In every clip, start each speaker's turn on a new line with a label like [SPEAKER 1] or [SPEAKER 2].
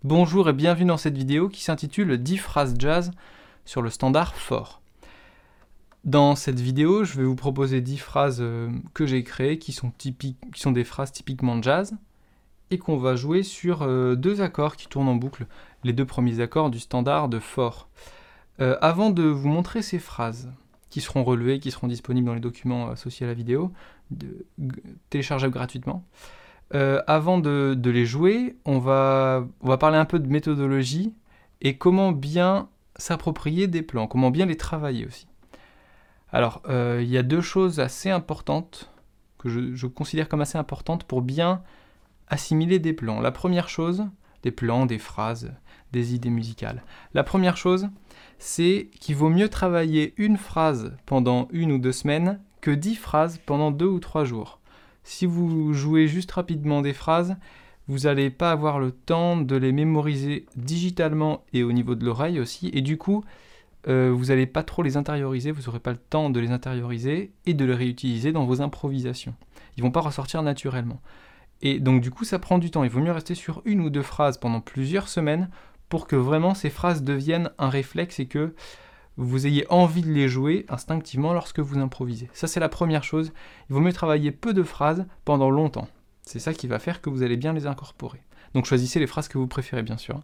[SPEAKER 1] Bonjour et bienvenue dans cette vidéo qui s'intitule 10 phrases jazz sur le standard fort. Dans cette vidéo, je vais vous proposer 10 phrases que j'ai créées qui sont des phrases typiquement jazz et qu'on va jouer sur deux accords qui tournent en boucle, les deux premiers accords du standard de fort. Avant de vous montrer ces phrases qui seront relevées, qui seront disponibles dans les documents associés à la vidéo, téléchargeables gratuitement, avant de les jouer, on va parler un peu de méthodologie et comment bien s'approprier des plans, comment bien les travailler aussi. Alors, il y a deux choses assez importantes, que je considère comme assez importantes pour bien assimiler des plans. La première chose, des plans, des phrases, des idées musicales. La première chose, c'est qu'il vaut mieux travailler une phrase pendant 1 ou 2 semaines que 10 phrases pendant 2 ou 3 jours. Si vous jouez juste rapidement des phrases, vous n'allez pas avoir le temps de les mémoriser digitalement et au niveau de l'oreille aussi, et du coup, vous n'allez pas trop les intérioriser, vous n'aurez pas le temps de les intérioriser et de les réutiliser dans vos improvisations. Ils ne vont pas ressortir naturellement. Et donc du coup, ça prend du temps. Il vaut mieux rester sur 1 ou 2 phrases pendant plusieurs semaines pour que vraiment ces phrases deviennent un réflexe et que vous ayez envie de les jouer instinctivement lorsque vous improvisez. Ça, c'est la première chose. Il vaut mieux travailler peu de phrases pendant longtemps. C'est ça qui va faire que vous allez bien les incorporer. Donc choisissez les phrases que vous préférez, bien sûr.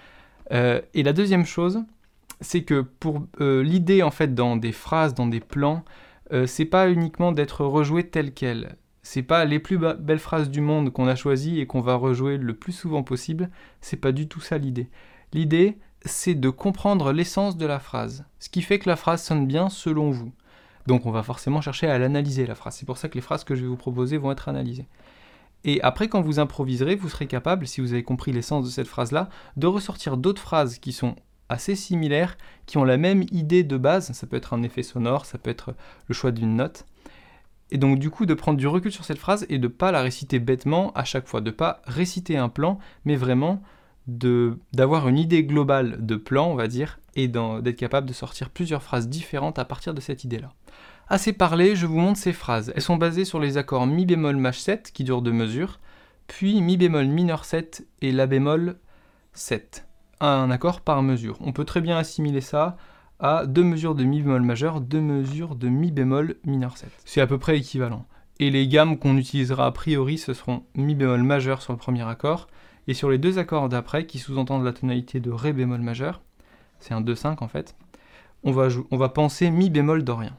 [SPEAKER 1] Et la deuxième chose, c'est que pour l'idée, en fait, dans des phrases, dans des plans, c'est pas uniquement d'être rejoué tel quel. C'est pas les plus belles phrases du monde qu'on a choisies et qu'on va rejouer le plus souvent possible. C'est pas du tout ça l'idée. L'idée, c'est de comprendre l'essence de la phrase, ce qui fait que la phrase sonne bien selon vous. Donc on va forcément chercher à l'analyser, la phrase. C'est pour ça que les phrases que je vais vous proposer vont être analysées. Et après, quand vous improviserez, vous serez capable, si vous avez compris l'essence de cette phrase-là, de ressortir d'autres phrases qui sont assez similaires, qui ont la même idée de base. Ça peut être un effet sonore, ça peut être le choix d'une note. Et donc du coup, de prendre du recul sur cette phrase et de ne pas la réciter bêtement à chaque fois, de ne pas réciter un plan, mais vraiment d'avoir une idée globale de plan, on va dire, et d'être capable de sortir plusieurs phrases différentes à partir de cette idée-là. Assez parlé, je vous montre ces phrases. Elles sont basées sur les accords mi bémol maj 7, qui durent 2 mesures, puis mi bémol mineur 7 et la bémol 7. Un accord par mesure. On peut très bien assimiler ça à 2 mesures de mi bémol majeur, 2 mesures de mi bémol mineur 7. C'est à peu près équivalent. Et les gammes qu'on utilisera a priori, ce seront mi bémol majeur sur le premier accord, et sur les 2 accords d'après, qui sous-entendent la tonalité de ré bémol majeur, c'est un 2-5 en fait, on va penser mi bémol dorien.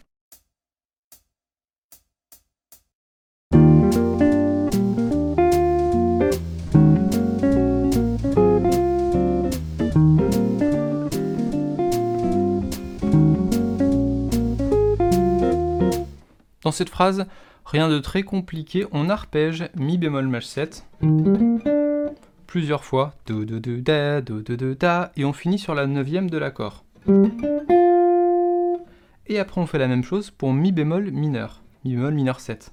[SPEAKER 1] Dans cette phrase, rien de très compliqué, on arpège mi bémol maj 7 plusieurs fois, do do do da, do do do da, et on finit sur la 9e de l'accord. Et après on fait la même chose pour mi bémol mineur 7.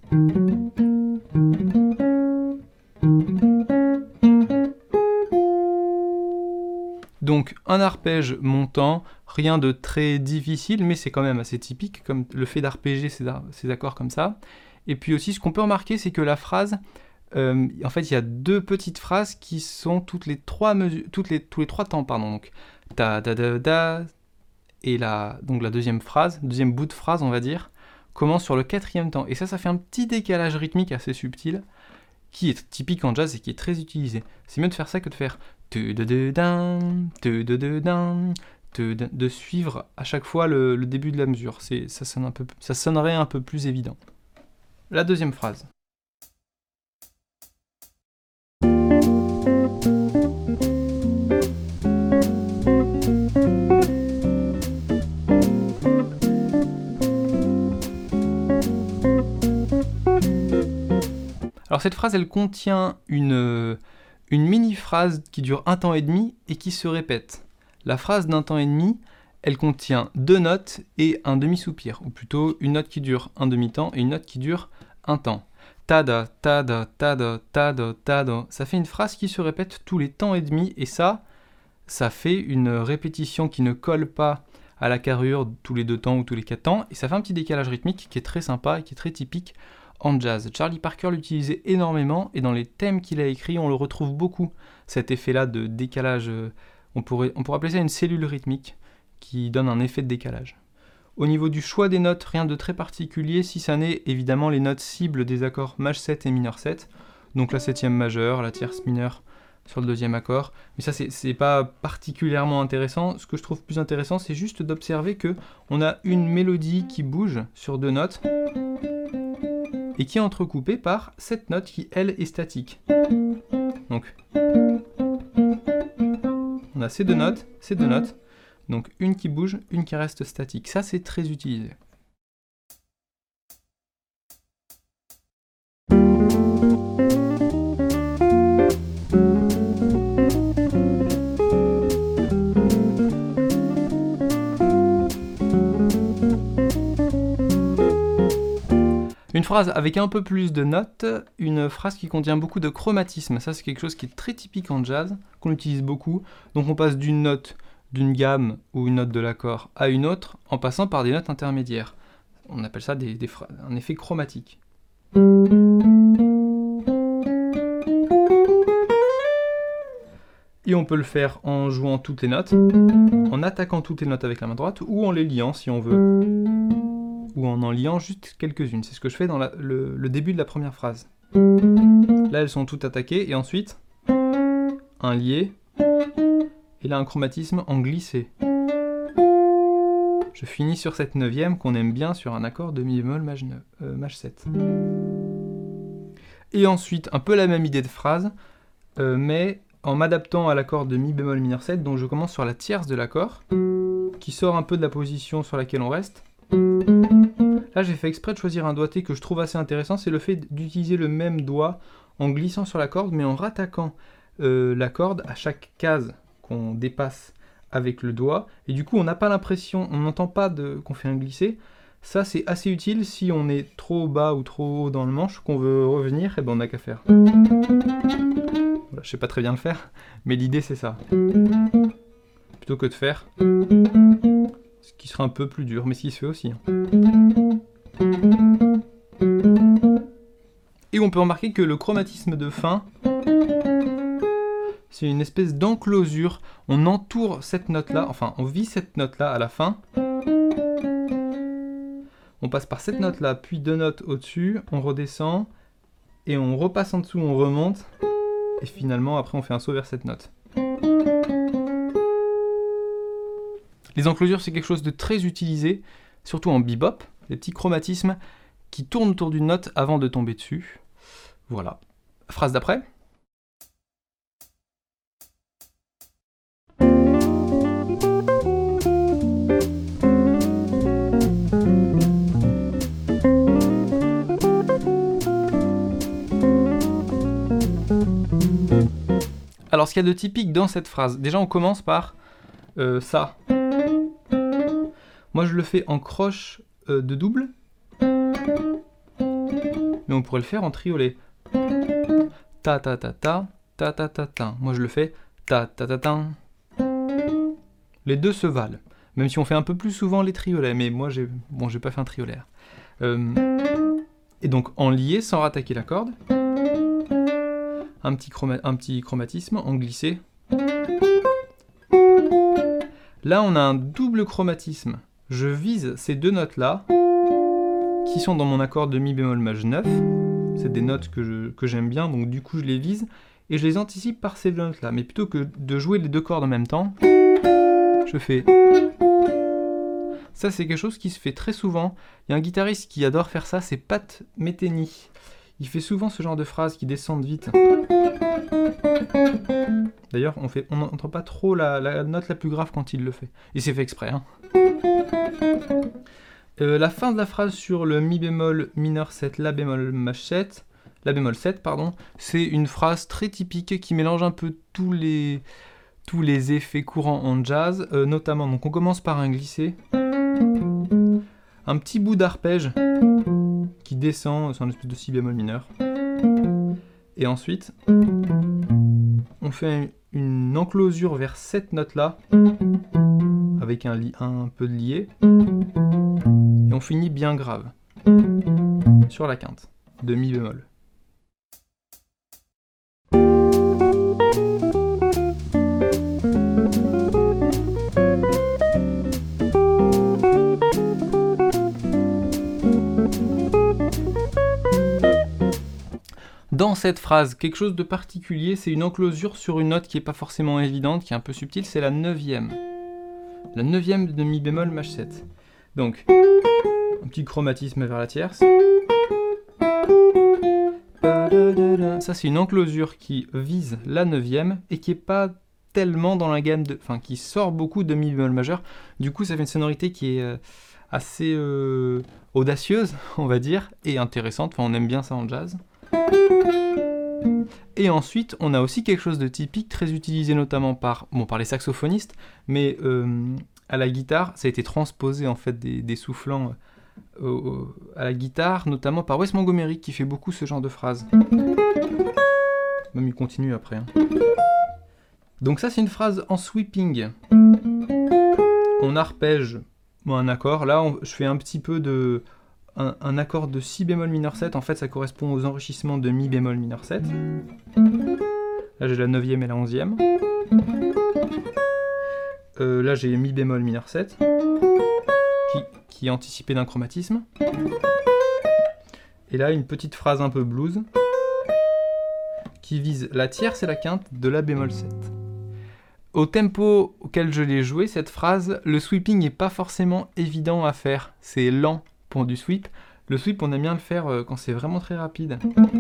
[SPEAKER 1] Donc un arpège montant, rien de très difficile, mais c'est quand même assez typique, comme le fait d'arpéger ces accords comme ça. Et puis aussi, ce qu'on peut remarquer, c'est que la phrase, en fait, il y a 2 petites phrases qui sont tous les 3 temps, pardon. Donc ta da da da, et donc la deuxième bout de phrase, on va dire, commence sur le 4e temps. Et ça fait un petit décalage rythmique assez subtil, qui est typique en jazz et qui est très utilisé. C'est mieux de faire ça que de faire de suivre à chaque fois le début de la mesure. Ça sonnerait un peu plus évident. La deuxième phrase. Alors cette phrase, elle contient une mini-phrase qui dure 1 temps et demi et qui se répète. La phrase d'1 temps et demi, elle contient 2 notes et un demi-soupir, ou plutôt une note qui dure un demi-temps et une note qui dure 1 temps. Tada, tada, tada, tada, tada. Ça fait une phrase qui se répète tous les temps et demi, et ça fait une répétition qui ne colle pas à la carrure tous les 2 temps ou tous les 4 temps, et ça fait un petit décalage rythmique qui est très sympa et qui est très typique en jazz. Charlie Parker l'utilisait énormément et dans les thèmes qu'il a écrits, on le retrouve beaucoup. Cet effet-là de décalage, on pourrait appeler ça une cellule rythmique qui donne un effet de décalage. Au niveau du choix des notes, rien de très particulier, si ça n'est évidemment les notes cibles des accords Maj 7 et mineur 7, donc la 7e majeure, la tierce mineure sur le 2e accord, mais ça c'est pas particulièrement intéressant. Ce que je trouve plus intéressant, c'est juste d'observer que on a une mélodie qui bouge sur 2 notes et qui est entrecoupée par cette note qui elle est statique. Donc on a ces deux notes, donc une qui bouge, une qui reste statique. Ça c'est très utilisé. Une phrase avec un peu plus de notes, une phrase qui contient beaucoup de chromatisme. Ça, c'est quelque chose qui est très typique en jazz, qu'on utilise beaucoup. Donc on passe d'une note, d'une gamme ou une note de l'accord à une autre, en passant par des notes intermédiaires. On appelle ça un effet chromatique. Et on peut le faire en jouant toutes les notes, en attaquant toutes les notes avec la main droite, ou en les liant si on veut. Ou en liant juste quelques-unes. C'est ce que je fais dans le début de la première phrase. Là, elles sont toutes attaquées, et ensuite, un lié, et là, un chromatisme en glissé. Je finis sur cette 9e qu'on aime bien sur un accord de mi bémol maj 7. Et ensuite, un peu la même idée de phrase, mais en m'adaptant à l'accord de mi bémol mineur 7, donc je commence sur la tierce de l'accord, qui sort un peu de la position sur laquelle on reste. Là, j'ai fait exprès de choisir un doigté que je trouve assez intéressant, c'est le fait d'utiliser le même doigt en glissant sur la corde, mais en rattaquant la corde à chaque case qu'on dépasse avec le doigt, et du coup, on n'a pas l'impression, on n'entend pas qu'on fait un glissé. Ça, c'est assez utile si on est trop bas ou trop haut dans le manche, qu'on veut revenir, et ben on n'a qu'à faire. Voilà, je sais pas très bien le faire, mais l'idée c'est ça. Plutôt que de faire ce qui sera un peu plus dur, mais ce qui se fait aussi. Et on peut remarquer que le chromatisme de fin, c'est une espèce d'enclosure. On entoure cette note-là, enfin on vit cette note-là à la fin. On passe par cette note-là, puis 2 notes au-dessus, on redescend, et on repasse en dessous, on remonte, et finalement après on fait un saut vers cette note. Les enclosures, c'est quelque chose de très utilisé, surtout en bebop, des petits chromatismes qui tournent autour d'une note avant de tomber dessus. Voilà. Phrase d'après. Alors, ce qu'il y a de typique dans cette phrase, déjà on commence par ça. Moi je le fais en croche de double, mais on pourrait le faire en triolet. Ta ta ta ta, ta ta ta ta. Moi je le fais ta ta ta ta. Les deux se valent, même si on fait un peu plus souvent les triolets, mais moi j'ai pas fait un triolet. Et donc en lié sans rattaquer la corde, un petit chromatisme en glissé. Là on a un double chromatisme. Je vise ces 2 notes-là, qui sont dans mon accord de mi bémol maj 9. C'est des notes que j'aime bien, donc du coup je les vise, et je les anticipe par ces 2 notes-là. Mais plutôt que de jouer les 2 cordes en même temps, je fais... Ça c'est quelque chose qui se fait très souvent. Il y a un guitariste qui adore faire ça, c'est Pat Metheny. Il fait souvent ce genre de phrases qui descendent vite. D'ailleurs, on n'entend pas trop la note la plus grave quand il le fait. Et c'est fait exprès. Hein. La fin de la phrase sur le mi bémol mineur 7, la bémol maj 7, la bémol 7, pardon, c'est une phrase très typique qui mélange un peu tous les effets courants en jazz, notamment, donc on commence par un glissé, un petit bout d'arpège qui descend sur une espèce de si bémol mineur, et ensuite on fait une enclosure vers cette note-là, avec un peu de lié, et on finit bien grave sur la quinte. de mi bémol. Dans cette phrase, quelque chose de particulier, c'est une enclosure sur une note qui n'est pas forcément évidente, qui est un peu subtile, c'est la neuvième. La neuvième de mi bémol maj 7. Donc, un petit chromatisme vers la tierce. Ça, c'est une enclosure qui vise la neuvième et qui n'est pas tellement dans la gamme de... Enfin, qui sort beaucoup de mi bémol majeur. Du coup, ça fait une sonorité qui est assez audacieuse, on va dire, et intéressante. Enfin, on aime bien ça en jazz. Et ensuite, on a aussi quelque chose de typique, très utilisé notamment par les saxophonistes, mais à la guitare, ça a été transposé en fait des soufflants à la guitare, notamment par Wes Montgomery, qui fait beaucoup ce genre de phrases. Même il continue après. Hein. Donc ça, c'est une phrase en sweeping. On arpège un accord. Là, je fais un petit peu de... Un accord de si bémol mineur 7, en fait ça correspond aux enrichissements de mi bémol mineur 7. Là j'ai la 9e et la 11e. Là j'ai mi bémol mineur 7, qui est anticipé d'un chromatisme. Et là une petite phrase un peu blues, qui vise la tierce et la quinte de la bémol 7. Au tempo auquel je l'ai joué, cette phrase, le sweeping n'est pas forcément évident à faire, c'est lent. Pour du sweep. Le sweep, on aime bien le faire quand c'est vraiment très rapide.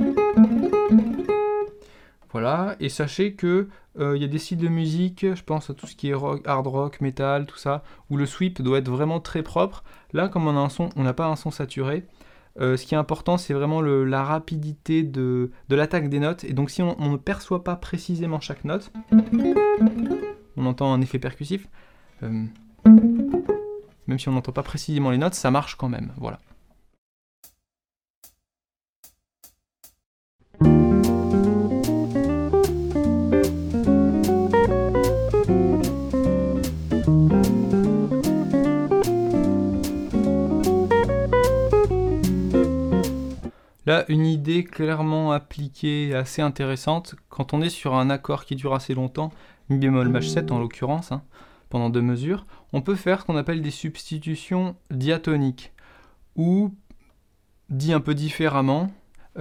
[SPEAKER 1] Voilà, et sachez que y a des styles de musique, je pense à tout ce qui est rock, hard rock, metal, tout ça, où le sweep doit être vraiment très propre. Là, comme on a un son, on n'a pas un son saturé. Ce qui est important, c'est vraiment la rapidité de l'attaque des notes. Et donc, si on ne perçoit pas précisément chaque note, on entend un effet percussif. Même si on n'entend pas précisément les notes, ça marche quand même, voilà. Là, une idée clairement appliquée, assez intéressante, quand on est sur un accord qui dure assez longtemps, mi bémol maj 7 en l'occurrence, hein, pendant 2 mesures, on peut faire ce qu'on appelle des substitutions diatoniques, ou, dit un peu différemment,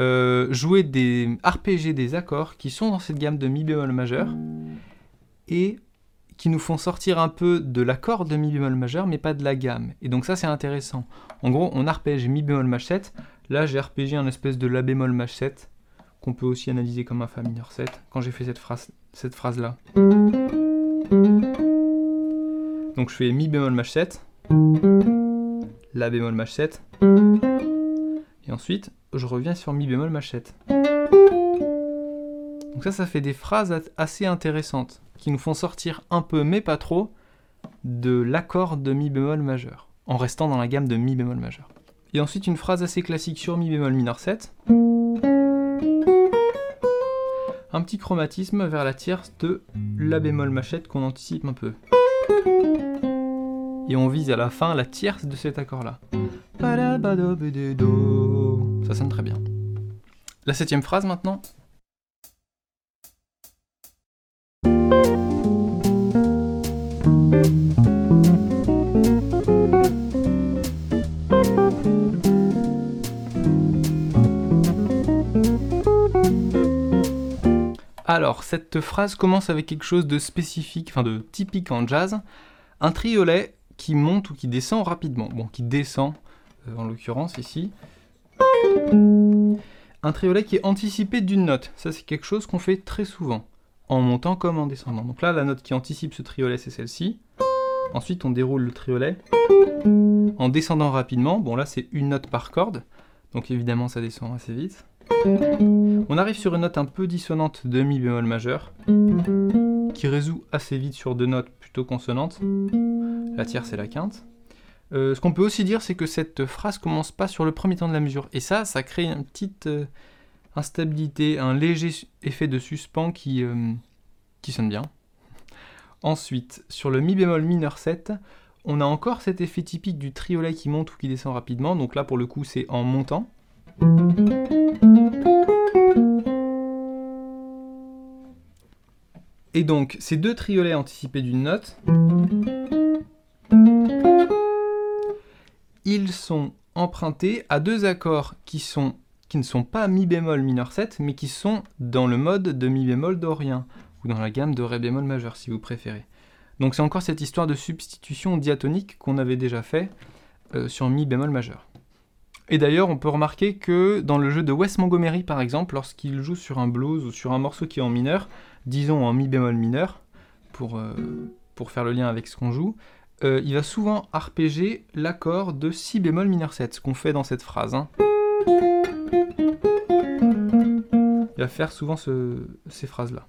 [SPEAKER 1] arpéger des accords qui sont dans cette gamme de mi bémol majeur, et qui nous font sortir un peu de l'accord de mi bémol majeur, mais pas de la gamme. Et donc ça, c'est intéressant. En gros, on arpège mi bémol maj 7, là j'ai arpégé un espèce de la bémol maj 7, qu'on peut aussi analyser comme un fa mineur 7, quand j'ai fait cette phrase-là. Donc je fais mi bémol maj 7, la bémol maj 7, et ensuite je reviens sur mi bémol maj 7. Donc ça fait des phrases assez intéressantes, qui nous font sortir un peu, mais pas trop, de l'accord de mi bémol majeur, en restant dans la gamme de mi bémol majeur. Et ensuite une phrase assez classique sur mi bémol mineur 7, un petit chromatisme vers la tierce de la bémol maj 7 qu'on anticipe un peu. Et on vise à la fin la tierce de cet accord-là. Ça sonne très bien. La 7e phrase maintenant. Alors, cette phrase commence avec quelque chose de spécifique, enfin de typique en jazz, un triolet qui monte ou qui descend rapidement. Bon, qui descend, en l'occurrence ici. Un triolet qui est anticipé d'une note. Ça, c'est quelque chose qu'on fait très souvent, en montant comme en descendant. Donc là, la note qui anticipe ce triolet, c'est celle-ci. Ensuite, on déroule le triolet en descendant rapidement. Bon, là, c'est une note par corde, donc évidemment, ça descend assez vite. On arrive sur une note un peu dissonante de mi bémol majeur, qui résout assez vite sur 2 notes plutôt consonantes, la tierce et la quinte. Ce qu'on peut aussi dire, c'est que cette phrase commence pas sur le premier temps de la mesure, et ça crée une petite instabilité, un léger effet de suspens qui sonne bien. Ensuite, sur le mi bémol mineur 7, on a encore cet effet typique du triolet qui monte ou qui descend rapidement, donc là pour le coup c'est en montant. Et donc, ces deux triolets anticipés d'une note, ils sont empruntés à deux accords qui ne sont pas mi bémol mineur 7, mais qui sont dans le mode de mi bémol dorien, ou dans la gamme de ré bémol majeur, si vous préférez. Donc c'est encore cette histoire de substitution diatonique qu'on avait déjà fait sur mi bémol majeur. Et d'ailleurs, on peut remarquer que dans le jeu de Wes Montgomery, par exemple, lorsqu'il joue sur un blues ou sur un morceau qui est en mineur, disons en mi bémol mineur, pour faire le lien avec ce qu'on joue, il va souvent arpéger l'accord de si bémol mineur 7, ce qu'on fait dans cette phrase. Hein. Il va faire souvent ces phrases-là.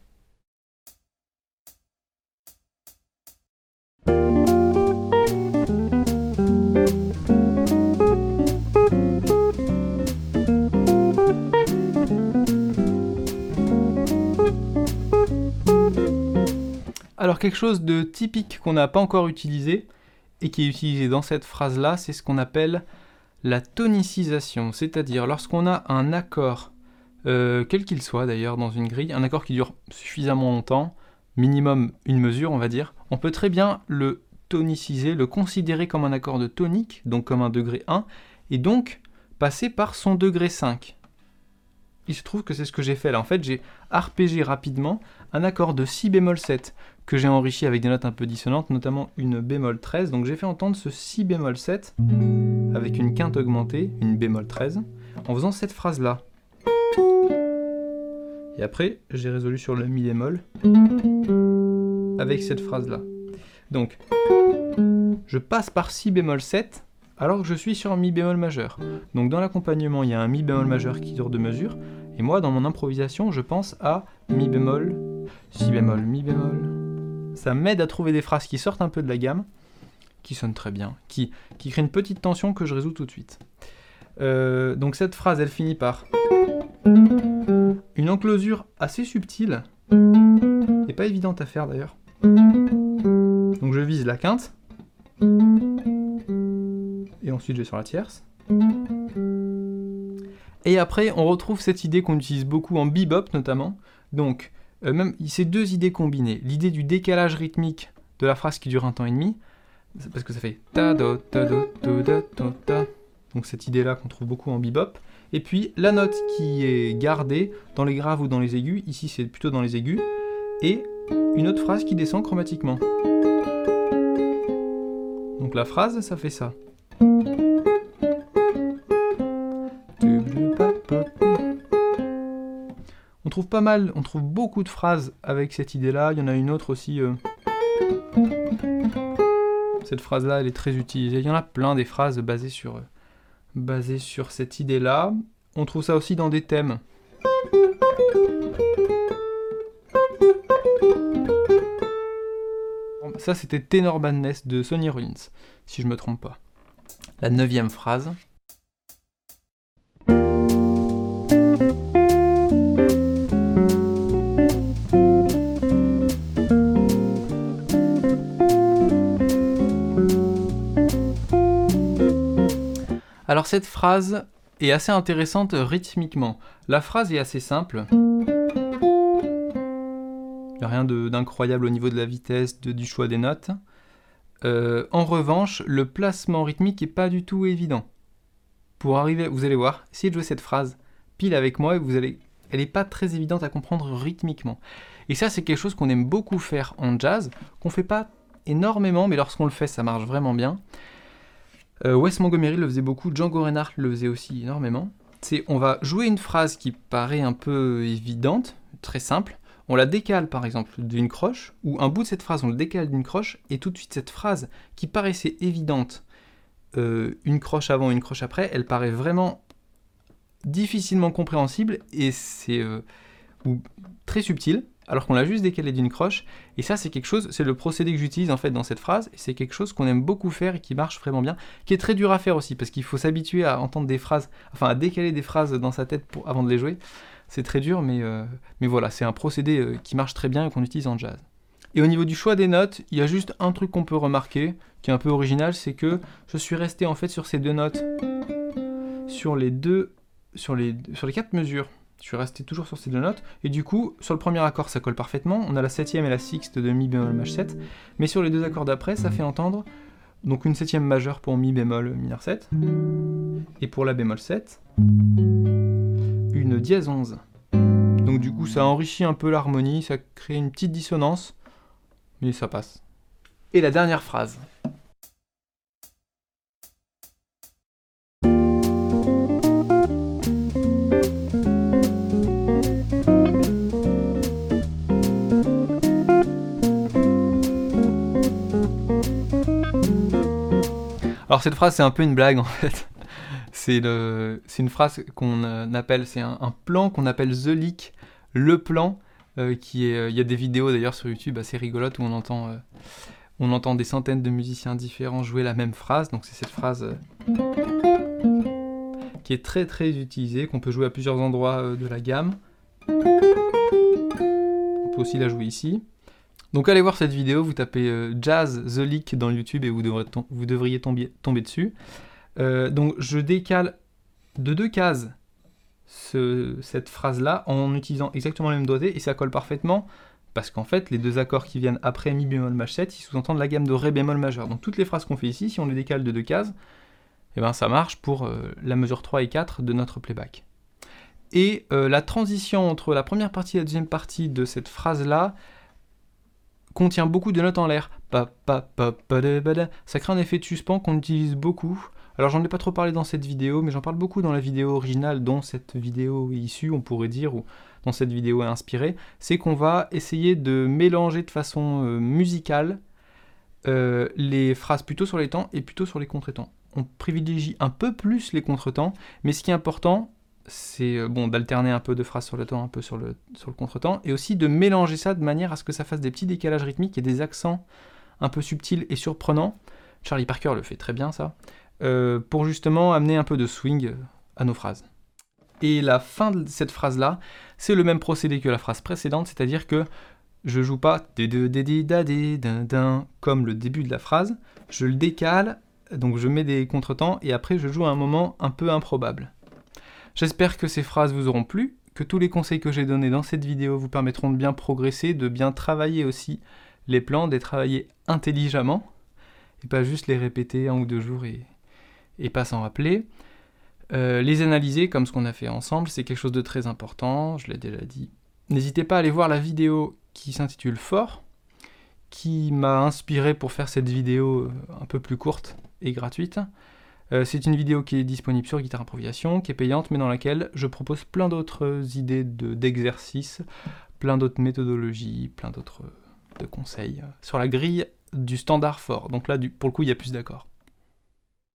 [SPEAKER 1] Alors quelque chose de typique qu'on n'a pas encore utilisé, et qui est utilisé dans cette phrase-là, c'est ce qu'on appelle la tonicisation. C'est-à-dire lorsqu'on a un accord, quel qu'il soit d'ailleurs dans une grille, un accord qui dure suffisamment longtemps, minimum une mesure on va dire, on peut très bien le toniciser, le considérer comme un accord de tonique, donc comme un degré 1, et donc passer par son degré 5. Il se trouve que c'est ce que j'ai fait là. En fait, j'ai arpégé rapidement un accord de si bémol 7 que j'ai enrichi avec des notes un peu dissonantes, notamment une bémol 13. Donc j'ai fait entendre ce si bémol 7 avec une quinte augmentée, une bémol 13, en faisant cette phrase-là. Et après, j'ai résolu sur le mi bémol avec cette phrase-là. Donc, je passe par si bémol 7 alors que je suis sur un mi bémol majeur. Donc dans l'accompagnement, il y a un mi bémol majeur qui dure 2 mesures, et moi, dans mon improvisation, je pense à mi bémol, si bémol, mi bémol. Ça m'aide à trouver des phrases qui sortent un peu de la gamme, qui sonnent très bien, qui créent une petite tension que je résous tout de suite. Donc cette phrase, elle finit par une enclosure assez subtile, et pas évidente à faire d'ailleurs. Donc je vise la quinte, et ensuite je vais sur la tierce. Et après, on retrouve cette idée qu'on utilise beaucoup en bebop notamment. Donc, même ces deux idées combinées, l'idée du décalage rythmique de la phrase qui dure un temps et demi, parce que ça fait ta do ta do ta ta ta. Donc cette idée-là qu'on trouve beaucoup en bebop. Et puis la note qui est gardée dans les graves ou dans les aigus. Ici, c'est plutôt dans les aigus. Et une autre phrase qui descend chromatiquement. Donc la phrase, ça fait ça. On trouve pas mal, on trouve beaucoup de phrases avec cette idée-là. Il y en a une autre aussi. Cette phrase-là, elle est très utilisée. Il y en a plein des phrases basées sur cette idée-là. On trouve ça aussi dans des thèmes. Ça, c'était Tenor Badness de Sonny Rollins, si je me trompe pas. La 9e phrase. Alors cette phrase est assez intéressante rythmiquement. La phrase est assez simple. Il n'y a rien d'incroyable au niveau de la vitesse, du choix des notes. En revanche, le placement rythmique n'est pas du tout évident. Pour arriver, vous allez voir, essayez de jouer cette phrase pile avec moi, elle n'est pas très évidente à comprendre rythmiquement. Et ça, c'est quelque chose qu'on aime beaucoup faire en jazz, qu'on ne fait pas énormément, mais lorsqu'on le fait, ça marche vraiment bien. Wes Montgomery le faisait beaucoup, Django Reinhardt le faisait aussi énormément. On va jouer une phrase qui paraît un peu évidente, très simple, on la décale par exemple d'une croche, ou un bout de cette phrase on le décale d'une croche, et tout de suite cette phrase qui paraissait évidente, une croche avant, une croche après, elle paraît vraiment difficilement compréhensible, et c'est très subtil, alors qu'on l'a juste décalé d'une croche, et ça c'est quelque chose, c'est le procédé que j'utilise en fait dans cette phrase, et c'est quelque chose qu'on aime beaucoup faire et qui marche vraiment bien, qui est très dur à faire aussi, parce qu'il faut s'habituer à entendre des phrases, enfin à décaler des phrases dans sa tête avant de les jouer, c'est très dur, mais voilà, c'est un procédé qui marche très bien et qu'on utilise en jazz. Et au niveau du choix des notes, il y a juste un truc qu'on peut remarquer, qui est un peu original, c'est que je suis resté en fait sur ces deux notes, sur les deux sur les 4 mesures, je suis resté toujours sur ces 2 notes, et du coup, sur le premier accord, ça colle parfaitement, on a la 7e et la sixte de Mi bémol Maj 7, mais sur les 2 accords d'après, ça fait entendre donc une 7e majeure pour Mi bémol mineur 7, et pour la bémol 7, une dièse 11. Donc du coup, ça enrichit un peu l'harmonie, ça crée une petite dissonance, mais ça passe. Et la dernière phrase. Alors cette phrase, c'est un peu une blague en fait. C'est une phrase qu'on appelle, c'est un plan qu'on appelle The Lick, le plan, il y a des vidéos d'ailleurs sur YouTube assez rigolotes où on entend des centaines de musiciens différents jouer la même phrase. Donc c'est cette phrase qui est très très utilisée, qu'on peut jouer à plusieurs endroits de la gamme. On peut aussi la jouer ici. Donc allez voir cette vidéo, vous tapez Jazz The Lick dans YouTube et vous devriez tomber dessus. Donc je décale de 2 cases cette phrase-là en utilisant exactement le même doigté et ça colle parfaitement parce qu'en fait les 2 accords qui viennent après Mi bémol Maj 7, ils sous-entendent la gamme de Ré bémol majeur. Donc toutes les phrases qu'on fait ici, si on les décale de 2 cases, et ben ça marche pour la mesure 3 et 4 de notre playback. Et la transition entre la première partie et la deuxième partie de cette phrase-là contient beaucoup de notes en l'air. Ça crée un effet de suspens qu'on utilise beaucoup. Alors j'en ai pas trop parlé dans cette vidéo, mais j'en parle beaucoup dans la vidéo originale dont cette vidéo est issue, on pourrait dire, ou dont cette vidéo est inspirée. C'est qu'on va essayer de mélanger de façon musicale les phrases plutôt sur les temps et plutôt sur les contretemps. On privilégie un peu plus les contretemps, mais ce qui est important, c'est d'alterner un peu de phrases sur le temps, un peu sur le contretemps, et aussi de mélanger ça de manière à ce que ça fasse des petits décalages rythmiques et des accents un peu subtils et surprenants. Charlie Parker le fait très bien ça, pour justement amener un peu de swing à nos phrases. Et la fin de cette phrase-là, c'est le même procédé que la phrase précédente, c'est-à-dire que je joue pas comme le début de la phrase, je le décale, donc je mets des contretemps, et après je joue à un moment un peu improbable. J'espère que ces phrases vous auront plu, que tous les conseils que j'ai donnés dans cette vidéo vous permettront de bien progresser, de bien travailler aussi les plans, de les travailler intelligemment, et pas juste les répéter 1 ou 2 jours et pas s'en rappeler. Les analyser comme ce qu'on a fait ensemble, c'est quelque chose de très important, je l'ai déjà dit. N'hésitez pas à aller voir la vidéo qui s'intitule Fort, qui m'a inspiré pour faire cette vidéo un peu plus courte et gratuite. C'est une vidéo qui est disponible sur Guitare Improvisation, qui est payante, mais dans laquelle je propose plein d'autres idées d'exercices, plein d'autres méthodologies, plein d'autres de conseils sur la grille du standard fort. Donc là, pour le coup, il y a plus d'accords.